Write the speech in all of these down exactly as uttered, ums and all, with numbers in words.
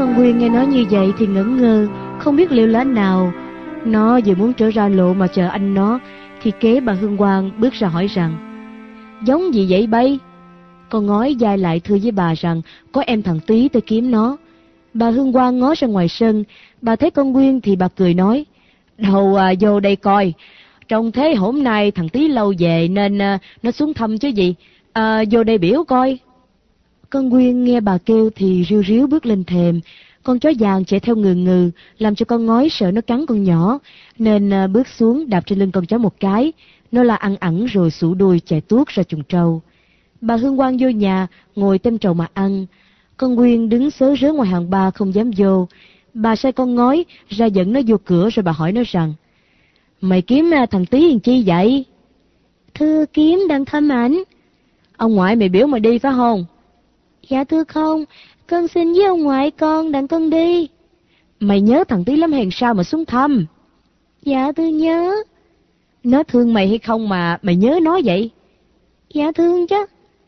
Con Nguyên nghe nói như vậy thì ngẩn ngơ, không biết liệu lá nào. Nó vừa muốn trở ra lộ mà chờ anh nó, thì kế bà Hương Quang bước ra hỏi rằng: Giống gì vậy bay? Con ngói dài lại thưa với bà rằng có em thằng Tý tới kiếm nó. Bà Hương Quang ngó ra ngoài sân, bà thấy con Nguyên thì bà cười nói: Đâu à, vô đây coi. Trông thế hôm nay thằng Tý lâu về nên à, nó xuống thăm chứ gì. À, vô đây biểu coi. Con Nguyên nghe bà kêu thì riu riu bước lên thềm. Con chó vàng chạy theo ngừ ngừ, làm cho con ngói sợ nó cắn con nhỏ, nên à, bước xuống đạp trên lưng con chó một cái. Nó la ăn ẳng rồi sụ đuôi chạy tuốt ra chuồng trâu. Bà Hương Quang vô nhà, ngồi tem trầu mà ăn. Con Nguyên đứng sớ rớ ngoài hàng ba không dám vô. Bà sai con ngói ra dẫn nó vô cửa rồi bà hỏi nó rằng: Mày kiếm thằng Tý làm chi vậy? Thưa kiếm đang thăm ảnh. Ông ngoại mày biểu mày đi phải không? Dạ thưa không, con xin với ông ngoại con đặng con đi. Mày nhớ thằng Tý lắm hèn sao mà xuống thăm? Dạ thưa nhớ. Nó thương mày hay không mà mày nhớ nó vậy? Dạ thương chứ.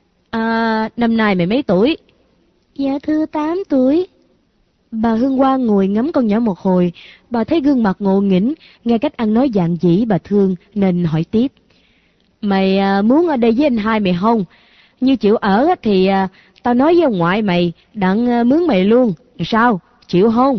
À, năm nay mày mấy tuổi? Dạ thưa tám tuổi. Bà Hương Quang ngồi ngắm con nhỏ một hồi, bà thấy gương mặt ngộ nghĩnh, nghe cách ăn nói dạn dĩ bà thương nên hỏi tiếp: Mày à, muốn ở đây với anh hai mày không? Như chịu ở thì à, tao nói với ông ngoại mày đặng à, mướn mày luôn, sao? Chịu không?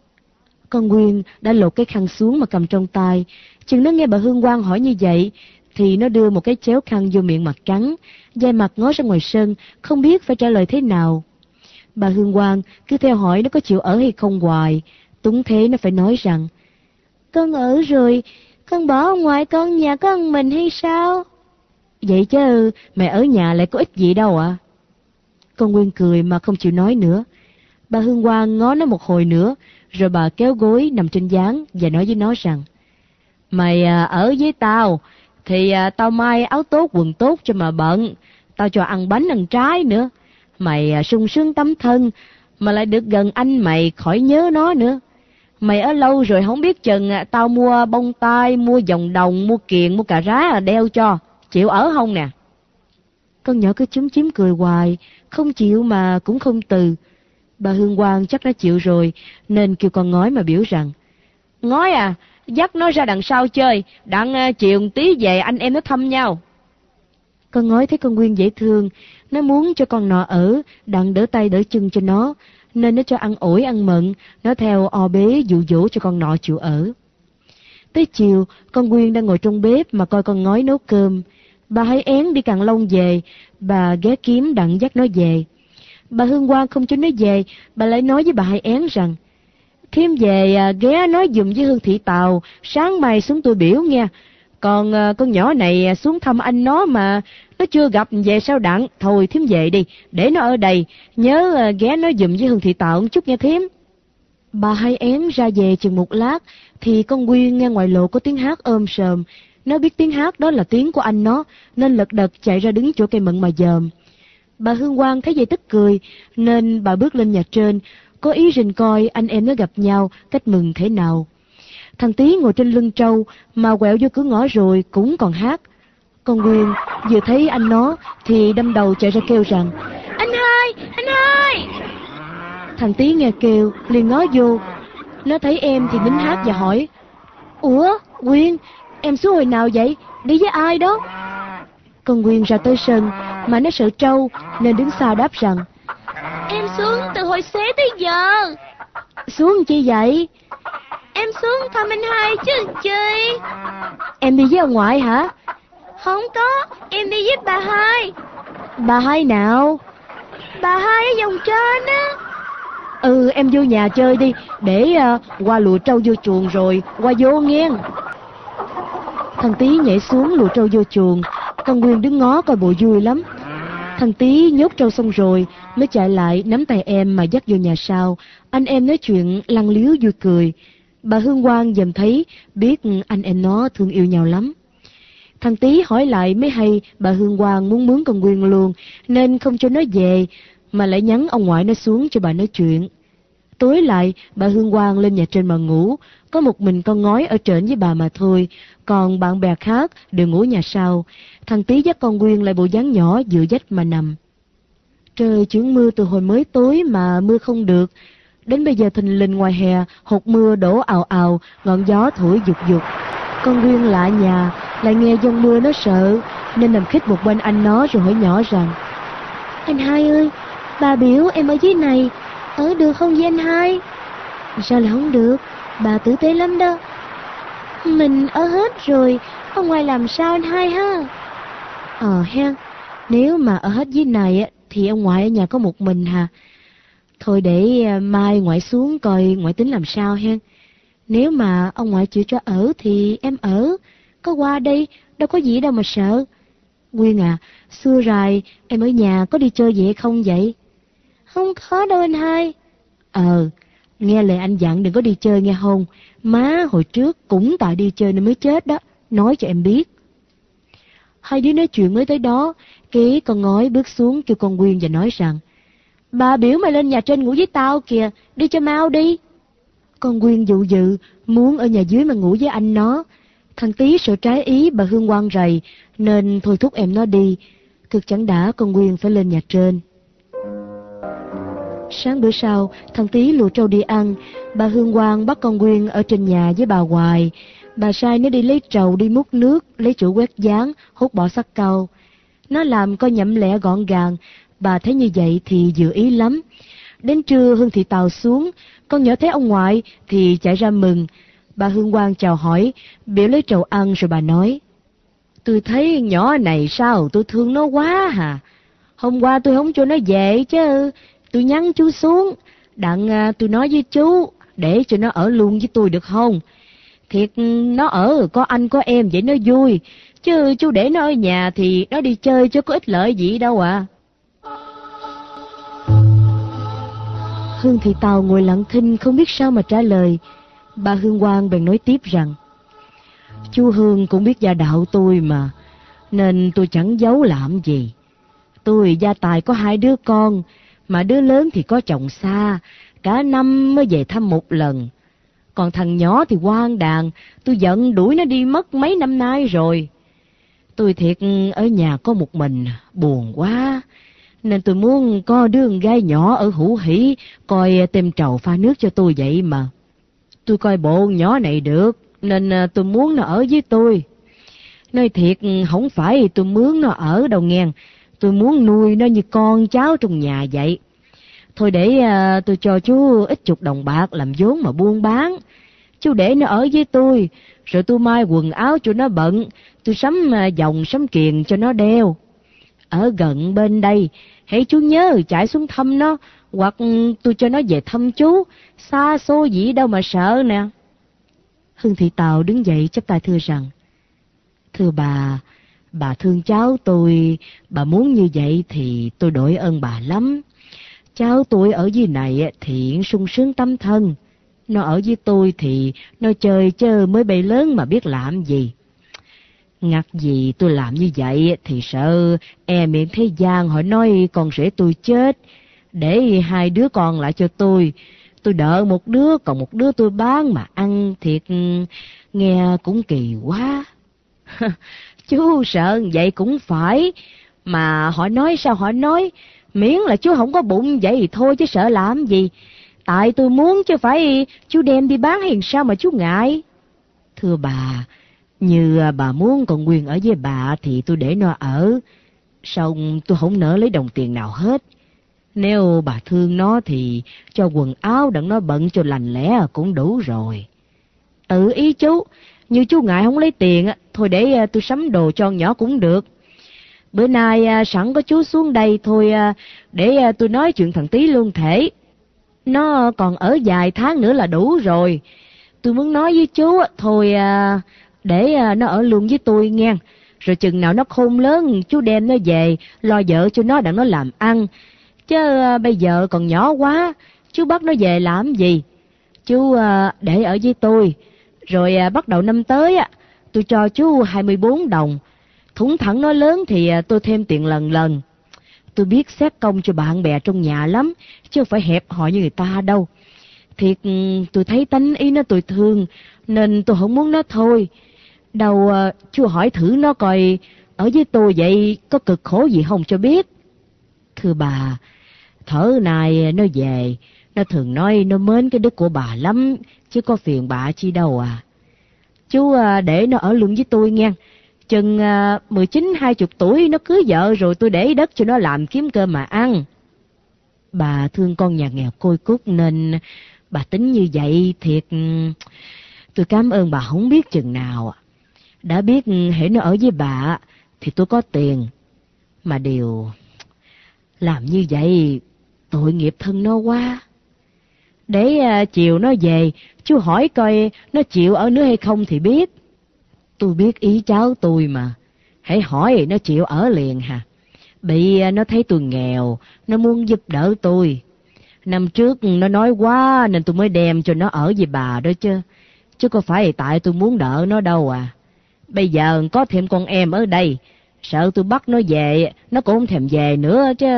Con Nguyên đã lột cái khăn xuống mà cầm trong tay, chừng nó nghe bà Hương Quang hỏi như vậy thì nó đưa một cái chéo khăn vô miệng mà cắn, dai mặt ngó ra ngoài sân, không biết phải trả lời thế nào. Bà Hương Quang cứ theo hỏi nó có chịu ở hay không hoài, túng thế nó phải nói rằng: Con ở rồi, con bỏ ông ngoại con nhà có ăn mình hay sao? Vậy chứ mẹ ở nhà lại có ích gì đâu ạ? À? Con Nguyên cười mà không chịu nói nữa. Bà Hương Quang ngó nó một hồi nữa, rồi bà kéo gối nằm trên gián và nói với nó rằng: Mày à, ở với tao thì à, tao may áo tốt quần tốt cho mà bận, tao cho ăn bánh ăn trái nữa. Mày à, sung sướng tấm thân mà lại được gần anh mày khỏi nhớ nó nữa. Mày ở lâu rồi không biết chừng à, tao mua bông tai, mua vòng đồng, mua kiềng, mua cà rá à, đeo cho. Chịu ở không nè? Con nhỏ cứ chúm chím cười hoài, không chịu mà cũng không từ. Bà Hương Quang chắc đã chịu rồi nên kêu con ngói mà biểu rằng: Ngói à, dắt nó ra đằng sau chơi, đặng uh, chiều tí về anh em nó thăm nhau. Con ngói thấy con Nguyên dễ thương, nó muốn cho con nọ ở, đặng đỡ tay đỡ chân cho nó, nên nó cho ăn ổi ăn mận, nó theo o bế dụ dỗ cho con nọ chịu ở. Tới chiều, con Nguyên đang ngồi trong bếp mà coi con ngói nấu cơm. Bà Hai Én đi Càn Long về, bà ghé kiếm đặng dắt nó về. Bà Hương Quang không cho nó về, bà lại nói với bà Hai Én rằng: Thím về à, ghé nói giùm với Hương Thị Tàu, sáng mai xuống tôi biểu nghe. Còn à, con nhỏ này xuống thăm anh nó mà nó chưa gặp về sao đặng. Thôi thím về đi, để nó ở đây, nhớ à, ghé nói giùm với Hương Thị Tàu một chút nghe thím. Bà Hai Én ra về chừng một lát thì con Nguyên nghe ngoài lộ có tiếng hát ôm sờm. Nó biết tiếng hát đó là tiếng của anh nó, nên lật đật chạy ra đứng chỗ cây mận mà dòm. Bà Hương Quang thấy vậy tức cười, nên bà bước lên nhà trên, có ý rình coi anh em nó gặp nhau cách mừng thế nào. Thằng Tý ngồi trên lưng trâu mà quẹo vô cửa ngõ rồi cũng còn hát. Con Nguyên vừa thấy anh nó thì đâm đầu chạy ra kêu rằng: Anh hai, anh hai! Thằng Tý nghe kêu liền ngó vô. Nó thấy em thì nín hát và hỏi: Ủa Nguyên, em xuống hồi nào vậy? Đi với ai đó? Con Nguyên ra tới sân mà nó sợ trâu nên đứng xa đáp rằng: Em xuống từ hồi xế tới giờ. Xuống chi vậy? Em xuống thăm anh hai chứ chi. Em đi với ông ngoại hả? Không có, em đi với bà hai. Bà hai nào? Bà hai ở vòng trên á. Ừ, em vô nhà chơi đi, để uh, qua lùa trâu vô chuồng rồi qua vô nghe. Thằng Tý nhảy xuống lùa trâu vô chuồng. Con Nguyên đứng ngó coi bộ vui lắm. Thằng Tý nhốt trâu xong rồi mới chạy lại nắm tay em mà dắt vô nhà sau. Anh em nói chuyện lăn liếu vui cười. Bà Hương Quang dòm thấy biết anh em nó thương yêu nhau lắm. Thằng Tý hỏi lại mới hay bà Hương Quang muốn mướn con Nguyên luôn, nên không cho nó về mà lại nhắn ông ngoại nó xuống cho bà nói chuyện. Tối lại bà Hương Quang lên nhà trên mà ngủ, có một mình con ngói ở trển với bà mà thôi, còn bạn bè khác đều ngủ nhà sau. Thằng Tý dắt con Nguyên lại bộ dáng nhỏ dựa dách mà nằm. Trời chuyển mưa từ hồi mới tối mà mưa không được, Đến bây giờ thình lình ngoài hè, hột mưa đổ ào ào, ngọn gió thổi dục dục. Con Nguyên lạ nhà, lại nghe giông mưa nó sợ, nên nằm khít một bên anh nó rồi hỏi nhỏ rằng: Anh hai ơi, bà biểu em ở dưới này, ở được không với anh hai? Sao lại không được, bà tử tế lắm đó. Mình ở hết rồi, ở ngoài làm sao anh hai ha? Ờ ha, nếu mà ở hết dưới này thì ông ngoại ở nhà có một mình hả? Thôi để mai ngoại xuống coi ngoại tính làm sao hen. Nếu mà ông ngoại chịu cho ở thì em ở, có qua đây, đâu có gì đâu mà sợ. Nguyên à, xưa rồi em ở nhà có đi chơi vậy không vậy? Không có đâu anh hai. Ờ, nghe lời anh dặn đừng có đi chơi nghe không? Má hồi trước cũng tại đi chơi nên mới chết đó, nói cho em biết. Hai đứa nói chuyện mới tới đó, cái con ngói bước xuống kêu con Nguyên và nói rằng: Bà biểu mày lên nhà trên ngủ với tao kìa, đi cho mau đi. Con Nguyên dụ dự, muốn ở nhà dưới mà ngủ với anh nó. Thằng Tí sợ trái ý bà Hương Quang rầy, nên thôi thúc em nó đi. Thực chẳng đã con Nguyên phải lên nhà trên. Sáng bữa sau, thằng Tí lùa trâu đi ăn, bà Hương Quang bắt con Nguyên ở trên nhà với bà Hoài. Bà sai nó đi lấy trầu đi múc nước, lấy chổi quét dáng, hút bỏ sắt cau. Nó làm coi nhậm lẹ gọn gàng, bà thấy như vậy thì vừa ý lắm. Đến trưa Hương Thị Tàu xuống, con nhỏ thấy ông ngoại thì chạy ra mừng. Bà Hương Quang chào hỏi, biểu lấy trầu ăn rồi bà nói: Tôi thấy nhỏ này sao tôi thương nó quá hà. Hôm qua tôi không cho nó về chứ, tôi nhắn chú xuống, đặng à, tôi nói với chú, để cho nó ở luôn với tôi được không? Thiệt nó ở có anh có em vậy nó vui, chứ chú để nó ở nhà thì nó đi chơi chứ có ích lợi gì đâu à. Hương Thị Tàu ngồi lặng thinh không biết sao mà trả lời. Bà Hương Quang bèn nói tiếp rằng: Chú Hương cũng biết gia đạo tôi mà, nên tôi chẳng giấu làm gì. Tôi gia tài có hai đứa con, mà đứa lớn thì có chồng xa, cả năm mới về thăm một lần. Còn thằng nhỏ thì hoang đàn, tôi giận đuổi nó đi mất mấy năm nay rồi. Tôi thiệt ở nhà có một mình, buồn quá, nên tôi muốn có đứa con gái nhỏ ở Hữu Hỷ coi tem trầu pha nước cho tôi vậy mà. Tôi coi bộ nhỏ này được, nên tôi muốn nó ở với tôi. Nói thiệt, không phải tôi mướn nó ở đâu nghe, tôi muốn nuôi nó như con cháu trong nhà vậy. Thôi để à, tôi cho chú ít chục đồng bạc làm vốn mà buôn bán. Chú để nó ở với tôi, rồi tôi may quần áo cho nó bận, tôi sắm à, vòng sắm kiềng cho nó đeo. Ở gần bên đây, hãy chú nhớ chạy xuống thăm nó, hoặc tôi cho nó về thăm chú, xa xôi gì đâu mà sợ nè. Hương Thị Tàu đứng dậy chắp tay thưa rằng: Thưa bà, bà thương cháu tôi, bà muốn như vậy thì tôi đội ơn bà lắm. Cháu tôi ở dưới này thì sung sướng tâm thân, nó ở với tôi thì nó chơi chơi mới bay lớn mà biết làm gì. Ngặt gì tôi làm như vậy thì sợ e miệng thế gian họ nói con rể tôi chết, để hai đứa con lại cho tôi. Tôi đợi một đứa, còn một đứa tôi bán mà ăn, thiệt nghe cũng kỳ quá. Chú sợ vậy cũng phải, mà họ nói sao họ nói, miễn là chú không có bụng vậy thì thôi chứ sợ làm gì. Tại tôi muốn chứ phải chú đem đi bán hay sao mà chú ngại. Thưa bà, như bà muốn con Nguyên ở với bà thì tôi để nó ở, xong tôi không nỡ lấy đồng tiền nào hết. Nếu bà thương nó thì cho quần áo đặng nó bận cho lành lẽ cũng đủ rồi. Tự ý chú, như chú ngại không lấy tiền, thôi để tôi sắm đồ cho con nhỏ cũng được. Bữa nay sẵn có chú xuống đây thôi, để tôi nói chuyện thằng Tí luôn thể. Nó còn ở vài tháng nữa là đủ rồi. Tôi muốn nói với chú thôi, để nó ở luôn với tôi nghe. Rồi chừng nào nó khôn lớn, chú đem nó về, lo vợ cho nó đặng nó làm ăn. Chứ bây giờ còn nhỏ quá, chú bắt nó về làm gì? Chú để ở với tôi, rồi bắt đầu năm tới tôi cho chú hai mươi bốn đồng. Thủng thẳng nó lớn thì tôi thêm tiền lần lần. Tôi biết xét công cho bạn bè trong nhà lắm, chứ không phải hẹp hòi như người ta đâu. Thiệt tôi thấy tánh ý nó tôi thương, nên tôi không muốn nó thôi. Đâu chú hỏi thử nó coi ở với tôi vậy có cực khổ gì không cho biết. Thưa bà, thở này nó về, Nó thường nói nó mến cái đức của bà lắm, chứ có phiền bà chi đâu à. Chú à, để nó ở luôn với tôi nghe. Chừng à, mười chín hai chục tuổi nó cưới vợ rồi tôi để đất cho nó làm kiếm cơm mà ăn. Bà thương con nhà nghèo côi cút nên bà tính như vậy thiệt. Tôi cảm ơn bà không biết chừng nào. Đã biết hễ nó ở với bà thì tôi có tiền. Mà điều làm như vậy tội nghiệp thân nó quá. Để à, chiều nó về, chú hỏi coi nó chịu ở nữa hay không thì biết. Tôi biết ý cháu tôi mà. Hãy hỏi nó chịu ở liền hả. Bị à, nó thấy tôi nghèo, nó muốn giúp đỡ tôi. Năm trước nó nói quá nên tôi mới đem cho nó ở với bà đó chứ. Chứ có phải tại tôi muốn đỡ nó đâu à. Bây giờ có thêm con em ở đây, sợ tôi bắt nó về, nó cũng không thèm về nữa chứ.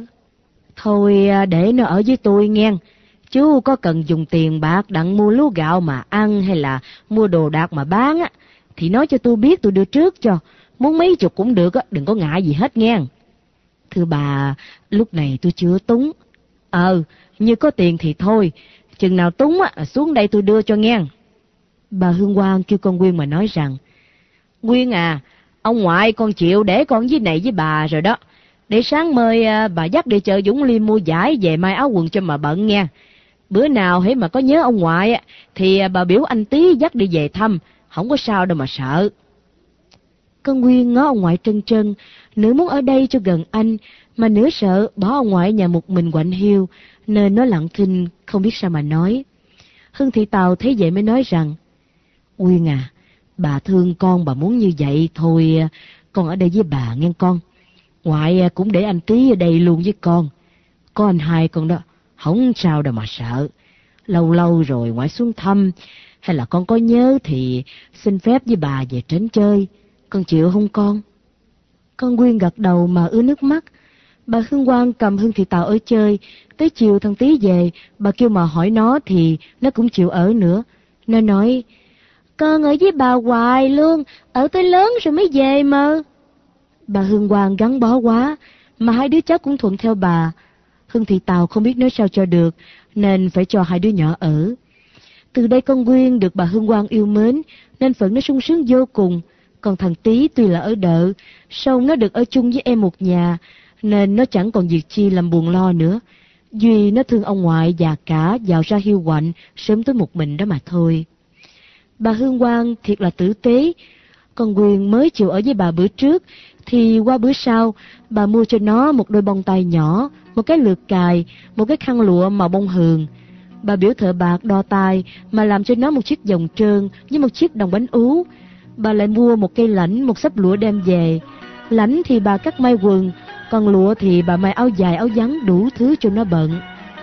Thôi để nó ở với tôi nghe. Chú có cần dùng tiền bạc đặng mua lúa gạo mà ăn hay là mua đồ đạc mà bán á, thì nói cho tôi biết tôi đưa trước cho. Muốn mấy chục cũng được á, đừng có ngại gì hết nghe. Thưa bà, lúc này tôi chưa túng. Ờ, như có tiền thì thôi, chừng nào túng á, xuống đây tôi đưa cho nghe. Bà Hương Quang kêu con Quyên mà nói rằng, Quyên à, ông ngoại con chịu để con với này với bà rồi đó. Để sáng mời à, bà dắt đi chợ Dũng Liêm mua vải về may áo quần cho mà bận nha. Bữa nào hễ mà có nhớ ông ngoại á, thì à, bà biểu anh Tí dắt đi về thăm, không có sao đâu mà sợ. Con Quyên ngó ông ngoại trân trân, nửa muốn ở đây cho gần anh, mà nửa sợ bỏ ông ngoại nhà một mình quạnh hiu, nên nó lặng thinh không biết sao mà nói. Hưng Thị Tàu thấy vậy mới nói rằng, Quyên à, bà thương con bà muốn như vậy thôi, con ở đây với bà nghe con. Ngoại cũng để anh Tí ở đây luôn với con. Có anh hai con đó, không sao đâu mà sợ. Lâu lâu rồi ngoại xuống thăm, hay là con có nhớ thì xin phép với bà về trấn chơi. Con chịu không con? Con Quyên gật đầu mà ứa nước mắt. Bà Hương Quang cầm Hưng Thị Tàu ở chơi. Tới chiều thằng Tí về, bà kêu mà hỏi nó thì nó cũng chịu ở nữa. Nó nói, con ở với bà hoài luôn, ở tới lớn rồi mới về mà. Bà Hương Quang gắn bó quá, mà hai đứa cháu cũng thuận theo bà. Hưng Thị Tàu không biết nói sao cho được, nên phải cho hai đứa nhỏ ở. Từ đây con Quyên được bà Hương Quang yêu mến, nên phận nó sung sướng vô cùng. Còn thằng Tí tuy là ở đợ, song nó được ở chung với em một nhà, nên nó chẳng còn việc chi làm buồn lo nữa. Duy nó thương ông ngoại già cả, giàu ra hiu quạnh, sớm tối một mình đó mà thôi. Bà Hương Quang thiệt là tử tế. Con Quyên mới chịu ở với bà bữa trước, thì qua bữa sau, bà mua cho nó một đôi bông tai nhỏ, một cái lược cài, một cái khăn lụa màu bông hường. Bà biểu thợ bạc đo tai mà làm cho nó một chiếc vòng trơn với một chiếc đồng bánh ú. Bà lại mua một cây lãnh, một xấp lụa đem về. Lãnh thì bà cắt may quần, còn lụa thì bà may áo dài áo vắn đủ thứ cho nó bận.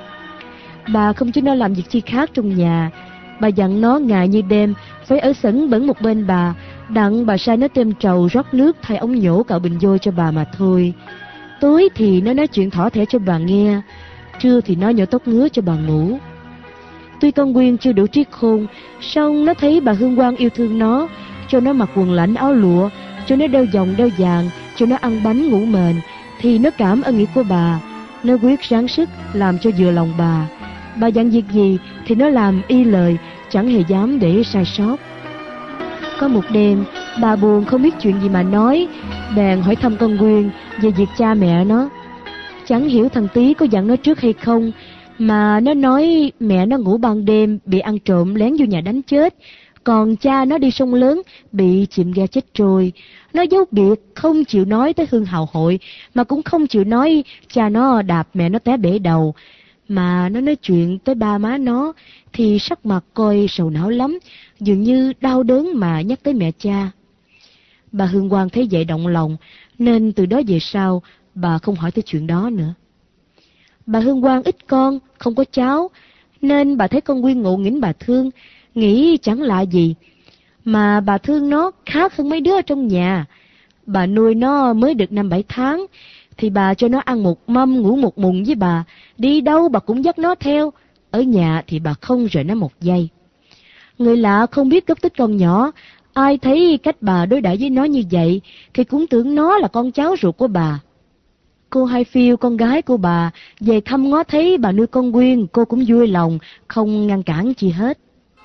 Bà không cho nó làm việc chi khác trong nhà. Bà dặn nó ngày như đêm phải ở sẵn bẩn một bên bà, đặng bà sai nó têm trầu rót nước thay ống nhổ cạo bình vô cho bà mà thôi. Tối thì nó nói chuyện thỏ thẻ cho bà nghe, trưa thì nó nhổ tóc ngứa cho bà ngủ. Tuy con Quyên chưa đủ trí khôn, song nó thấy bà Hương Quang yêu thương nó, cho nó mặc quần lãnh áo lụa, cho nó đeo vòng đeo vàng, cho nó ăn bánh ngủ mền, thì nó cảm ơn nghĩa của bà. Nó quyết ráng sức làm cho vừa lòng bà. Bà dặn việc gì thì nó làm y lời, chẳng hề dám để sai sót. Có một đêm, bà buồn không biết chuyện gì mà nói, bèn hỏi thăm con Quyên về việc cha mẹ nó. Chẳng hiểu thằng Tí có dặn nó trước hay không, mà nó nói mẹ nó ngủ ban đêm bị ăn trộm lén vô nhà đánh chết, còn cha nó đi sông lớn bị chìm ghe chết trôi. Nó giấu biệt không chịu nói tới Hương Hào Hội, mà cũng không chịu nói cha nó đạp mẹ nó té bể đầu. Mà nó nói chuyện tới ba má nó thì sắc mặt coi sầu não lắm, dường như đau đớn mà nhắc tới mẹ cha. Bà Hương Quang thấy vậy động lòng, nên từ đó về sau bà không hỏi tới chuyện đó nữa. Bà Hương Quang ít con, không có cháu, nên bà thấy con Quyên ngộ nghĩnh bà thương, nghĩ chẳng lạ gì. Mà bà thương nó khác hơn mấy đứa ở trong nhà. Bà nuôi nó mới được năm bảy tháng, thì bà cho nó ăn một mâm ngủ một mùng với bà, đi đâu bà cũng dắt nó theo, ở nhà thì bà không rời nó một giây. Người lạ không biết gốc tích con nhỏ, ai thấy cách bà đối đãi với nó như vậy thì cũng tưởng nó là con cháu ruột của bà. Cô Hai Phiêu, con gái của bà, về thăm ngó thấy bà nuôi con Quyên, cô cũng vui lòng, không ngăn cản chi hết.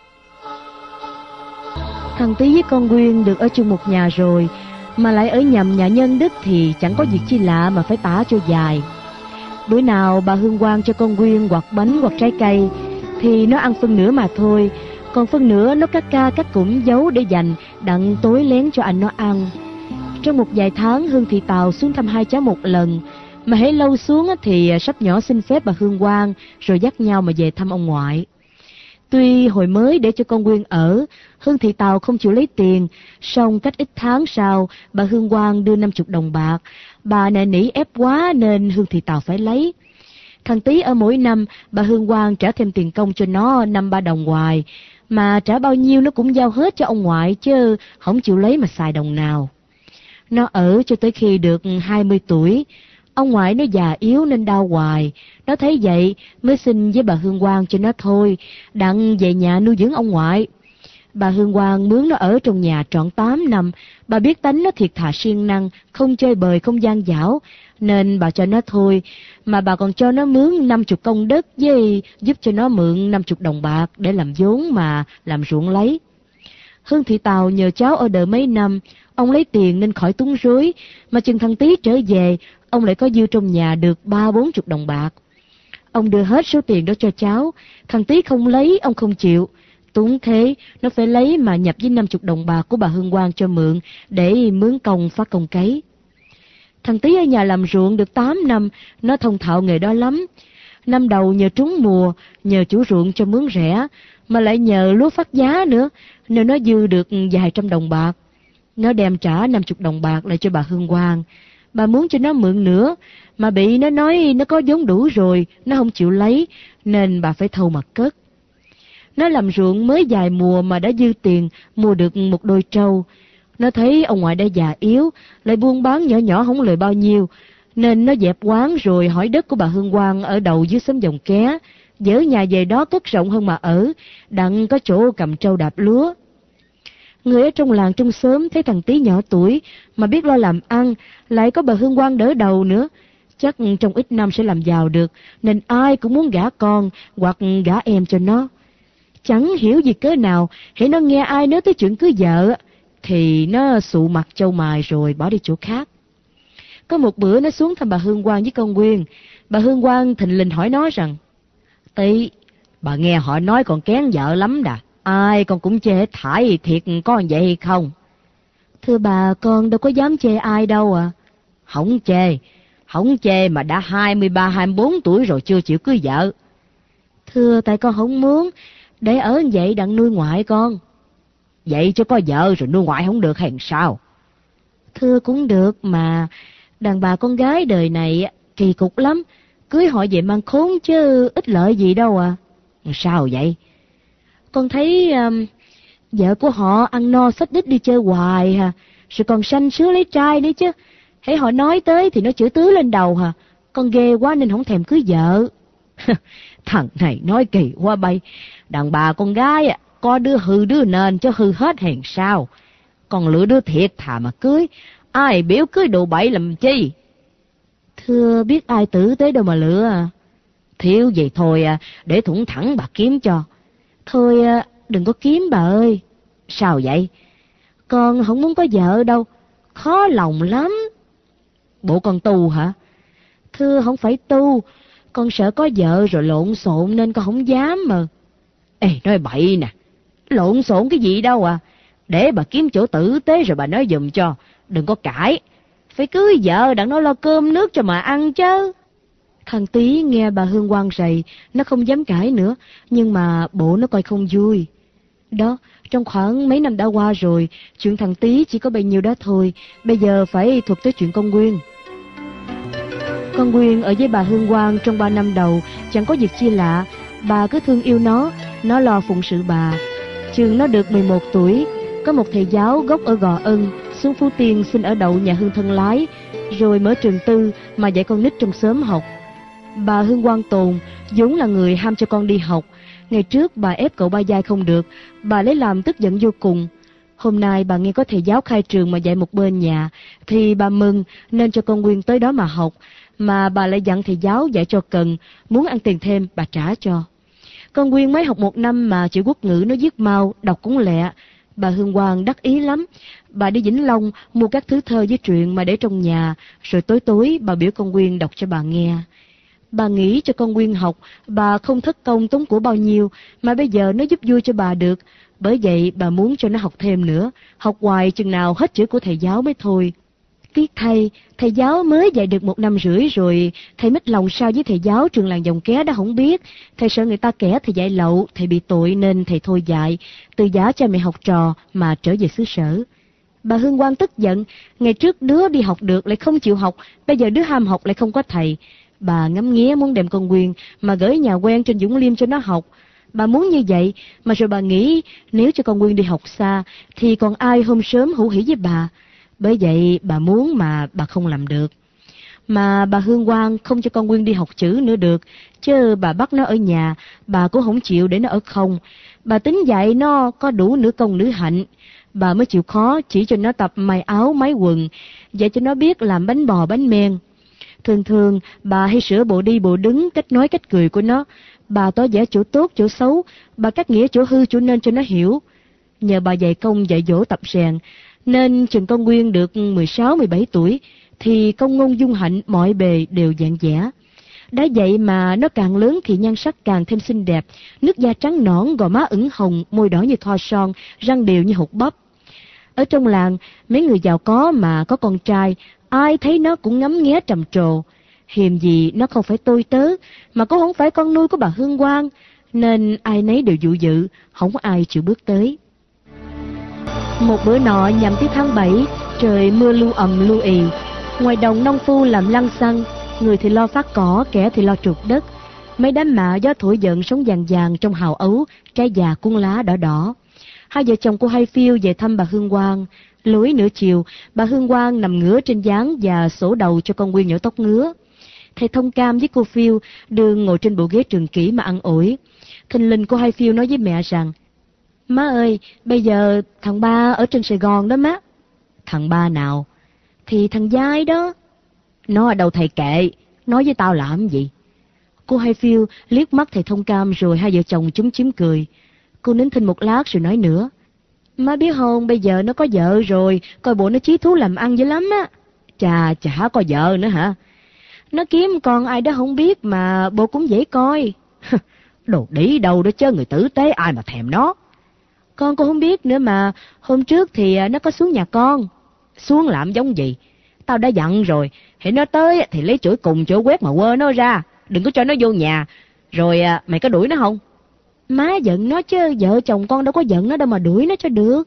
Thằng Tý với con Quyên được ở chung một nhà rồi, mà lại ở nhầm nhà nhân đức thì chẳng có việc chi lạ mà phải tả cho dài. Bữa nào bà Hương Quang cho con Quyên hoặc bánh hoặc trái cây, thì nó ăn phân nửa mà thôi, còn phân nửa nó cắt ca cắt cũng giấu để dành, đặng tối lén cho anh nó ăn. Trong một vài tháng, Hương Thị Tàu xuống thăm hai cháu một lần, mà hễ lâu xuống thì sắp nhỏ xin phép bà Hương Quang, rồi dắt nhau mà về thăm ông ngoại. Tuy hồi mới để cho con Quyên ở, Hương Thị Tàu không chịu lấy tiền, song cách ít tháng sau, bà Hương Quang đưa năm chục đồng bạc. Bà nài nỉ ép quá nên Hương Thị Tàu phải lấy. Thằng Tý ở mỗi năm, bà Hương Quang trả thêm tiền công cho nó năm ba đồng hoài, mà trả bao nhiêu nó cũng giao hết cho ông ngoại, chứ không chịu lấy mà xài đồng nào. Nó ở cho tới khi được hai mươi tuổi, ông ngoại nó già yếu nên đau hoài. Nó thấy vậy mới xin với bà Hương Quang cho nó thôi, đặng về nhà nuôi dưỡng ông ngoại. Bà Hương Quang mướn nó ở trong nhà trọn tám năm. Bà biết tánh nó thiệt thà siêng năng, không chơi bời, không gian dảo, nên bà cho nó thôi. Mà bà còn cho nó mướn năm chục công đất với giúp cho nó mượn năm chục đồng bạc để làm vốn mà làm ruộng lấy. Hương Thị Tàu nhờ cháu ở đợi mấy năm, ông lấy tiền nên khỏi túng rối, mà chừng thằng Tý trở về, ông lại có dư trong nhà được ba bốn chục đồng bạc. Ông đưa hết số tiền đó cho cháu, thằng Tý không lấy, ông không chịu. Túng thế, nó phải lấy mà nhập với năm chục đồng bạc của bà Hương Quang cho mượn, để mướn công phát công cấy. Thằng Tý ở nhà làm ruộng được tám năm, nó thông thạo nghề đó lắm. Năm đầu nhờ trúng mùa, nhờ chủ ruộng cho mướn rẻ, mà lại nhờ lúa phát giá nữa, nên nó dư được vài trăm đồng bạc. Nó đem trả năm chục đồng bạc lại cho bà Hương Quang. Bà muốn cho nó mượn nữa, mà bị nó nói nó có vốn đủ rồi, nó không chịu lấy, nên bà phải thâu mà cất. Nó làm ruộng mới vài mùa mà đã dư tiền mua được một đôi trâu. Nó thấy ông ngoại đã già yếu, lại buôn bán nhỏ nhỏ không lời bao nhiêu, nên nó dẹp quán rồi hỏi đất của bà Hương Quang ở đầu dưới xóm Dòng Ké, dỡ nhà về đó cất rộng hơn mà ở, đặng có chỗ cầm trâu đạp lúa. Người ở trong làng trong xóm thấy thằng Tý nhỏ tuổi mà biết lo làm ăn, lại có bà Hương Quang đỡ đầu nữa, chắc trong ít năm sẽ làm giàu được, nên ai cũng muốn gả con hoặc gả em cho nó. Chẳng hiểu gì cớ nào, hễ nó nghe ai nói tới chuyện cưới vợ thì nó sụ mặt trâu mài rồi bỏ đi chỗ khác. Có một bữa nó xuống thăm bà Hương Quang với con Quyên. Bà Hương Quang thình lình hỏi nó rằng: Tý, bà nghe họ nói còn kén vợ lắm đà, ai con cũng chê hết thải, thiệt có vậy hay không? Thưa bà, con đâu có dám chê ai đâu à. Không chê, không chê mà đã hai mươi ba, hai mươi bốn tuổi rồi chưa chịu cưới vợ. Thưa, tại con không muốn, để ở vậy đặng nuôi ngoại con. Vậy chứ có vợ rồi nuôi ngoại không được hay sao? Thưa, cũng được mà, đàn bà con gái đời này kỳ cục lắm, cưới họ về mang khốn chứ ít lợi gì đâu à. Sao vậy? Con thấy um, vợ của họ ăn no xách đít đi chơi hoài hà, rồi còn sanh sứa lấy trai nữa chứ. Hãy họ nói tới thì nó chửi tứ lên đầu hà. Con ghê quá nên không thèm cưới vợ. Thằng này nói kỳ quá bay. Đàn bà con gái à, có đứa hư đứa nền cho hư hết hèn sao. Còn lựa đứa thiệt thà mà cưới, ai biểu cưới đồ bậy làm chi? Thưa, biết ai tử tế đâu mà lựa à. Thiếu gì thôi à, để thủng thẳng bà kiếm cho. Thôi à, đừng có kiếm bà ơi. Sao vậy? Con không muốn có vợ đâu, khó lòng lắm. Bộ con tu hả? Thưa, không phải tu, con sợ có vợ rồi lộn xộn nên con không dám mà. Ê, nói bậy nè, lộn xộn cái gì đâu à. Để bà kiếm chỗ tử tế rồi bà nói giùm cho, đừng có cãi. Phải cưới vợ đặng nó lo cơm nước cho mà ăn chứ. Thằng Tý nghe bà Hương Quang rầy, nó không dám cãi nữa, nhưng mà bộ nó coi không vui. Đó, trong khoảng mấy năm đã qua rồi, chuyện thằng Tý chỉ có bấy nhiêu đó thôi, bây giờ phải thuật tới chuyện con Quyên. Con Quyên ở với bà Hương Quang trong ba năm đầu, chẳng có việc chi lạ, bà cứ thương yêu nó, nó lo phụng sự bà. Chừng nó được mười một tuổi, có một thầy giáo gốc ở Gò Ân xuống Phú Tiên xin ở đậu nhà Hương Thân Lái, rồi mở trường tư mà dạy con nít trong xóm học. Bà Hương Quang Tồn vốn là người ham cho con đi học. Ngày trước bà ép cậu ba giai không được, bà lấy làm tức giận vô cùng. Hôm nay bà nghe có thầy giáo khai trường mà dạy một bên nhà, thì bà mừng nên cho con Quyên tới đó mà học. mà bà lại dặn thầy giáo dạy cho cần, muốn ăn tiền thêm bà trả cho. Con Nguyên mới học một năm mà chữ quốc ngữ nó viết mau, đọc cũng lẹ. Bà Hương Quang đắc ý lắm. Bà đi Vĩnh Long mua các thứ thơ với truyện mà để trong nhà, rồi tối tối bà biểu con Nguyên đọc cho bà nghe. Bà nghĩ cho con Nguyên học, bà không thất công tốn của bao nhiêu, mà bây giờ nó giúp vui cho bà được. Bởi vậy bà muốn cho nó học thêm nữa, học hoài chừng nào hết chữ của thầy giáo mới thôi. Tiếc thay, thầy giáo mới dạy được một năm rưỡi rồi, thầy mít lòng sao với thầy giáo trường làng Dòng Ké đã không biết. Thầy sợ người ta kẻ thầy dạy lậu, thầy bị tội nên thầy thôi dạy, từ giá cha mẹ học trò mà trở về xứ sở. Bà Hương Quang tức giận, ngày trước đứa đi học được lại không chịu học, bây giờ đứa ham học lại không có thầy. Bà ngắm nghía muốn đem con Nguyên mà gửi nhà quen trên Dũng Liêm cho nó học. Bà muốn như vậy, mà rồi bà nghĩ nếu cho con Nguyên đi học xa, thì còn ai hôm sớm hữu hỉ với bà. Bởi vậy bà muốn mà bà không làm được. Mà bà Hương Quang không cho con Nguyên đi học chữ nữa được, chứ bà bắt nó ở nhà, bà cũng không chịu để nó ở không. Bà tính dạy nó có đủ nửa công nửa hạnh. Bà mới chịu khó chỉ cho nó tập may áo, máy quần, dạy cho nó biết làm bánh bò, bánh men. Thường thường, bà hay sửa bộ đi bộ đứng, cách nói cách cười của nó. Bà tỏ vẻ chỗ tốt, chỗ xấu, bà cắt nghĩa chỗ hư, chỗ nên cho nó hiểu. Nhờ bà dạy công dạy dỗ tập rèn, nên chừng con Nguyên được mười sáu mười bảy tuổi, thì công ngôn dung hạnh mọi bề đều dạng dẻ. Đã vậy mà nó càng lớn thì nhan sắc càng thêm xinh đẹp, nước da trắng nõn, gò má ửng hồng, môi đỏ như thoa son, răng đều như hột bắp. Ở trong làng, mấy người giàu có mà có con trai, ai thấy nó cũng ngắm nghé trầm trồ. Hiềm gì nó không phải tôi tớ, mà cũng không phải con nuôi của bà Hương Quang, nên ai nấy đều dụ dự, không có ai chịu bước tới. Một bữa nọ nhằm tới tháng bảy, trời mưa lu ầm lu ì. Ngoài đồng nông phu làm lăng xăng, người thì lo phát cỏ, kẻ thì lo trục đất. Mấy đám mạ gió thổi giận sống vàng vàng trong hào ấu, trái già cuốn lá đỏ đỏ. Hai vợ chồng cô Hai Phiêu về thăm bà Hương Quang. Lối nửa chiều, bà Hương Quang nằm ngửa trên gián và xổ đầu cho con Nguyên nhổ tóc ngứa. Thầy Thông Cam với cô Phiêu đương ngồi trên bộ ghế trường kỷ mà ăn ổi. Thình lình cô Hai Phiêu nói với mẹ rằng: "Má ơi, bây giờ thằng Ba ở trên Sài Gòn đó má." "Thằng Ba nào?" "Thì thằng Giai đó." "Nó ở đâu thầy kệ, nói với tao làm gì?" Cô Hai Phiêu liếc mắt thầy Thông Cam rồi hai vợ chồng chúm chím cười. Cô nín thinh một lát rồi nói nữa: "Má biết không, bây giờ nó có vợ rồi, coi bộ nó chí thú làm ăn dữ lắm á." "Chà, chả có vợ nữa hả?" "Nó kiếm con ai đó không biết mà bộ cũng dễ coi." "Đồ đĩ đâu đó chứ, người tử tế ai mà thèm nó." "Con cũng không biết nữa mà, hôm trước thì nó có xuống nhà con." "Xuống làm giống gì? Tao đã dặn rồi, hễ nó tới thì lấy chổi cùng chỗ quét mà quơ nó ra, đừng có cho nó vô nhà. Rồi mày có đuổi nó không?" "Má giận nó chứ, vợ chồng con đâu có giận nó đâu mà đuổi nó cho được."